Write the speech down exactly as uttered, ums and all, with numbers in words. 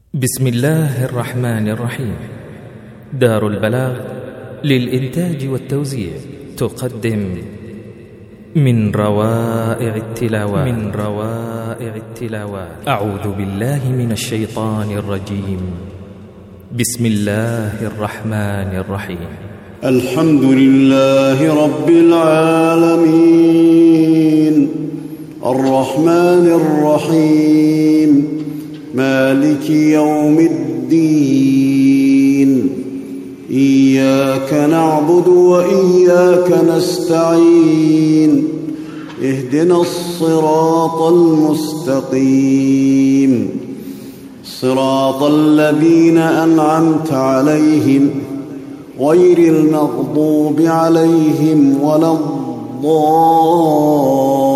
بسم الله الرحمن الرحيم. دار البلاغ للإنتاج والتوزيع تقدم من روائع التلاوات من روائع التلاوات أعوذ بالله من الشيطان الرجيم. بسم الله الرحمن الرحيم. الحمد لله رب العالمين الرحمن الرحيم مالك يوم الدين. إياك نعبد وإياك نستعين. اهدنا الصراط المستقيم صراط الذين أنعمت عليهم غير المغضوب عليهم ولا الضالين.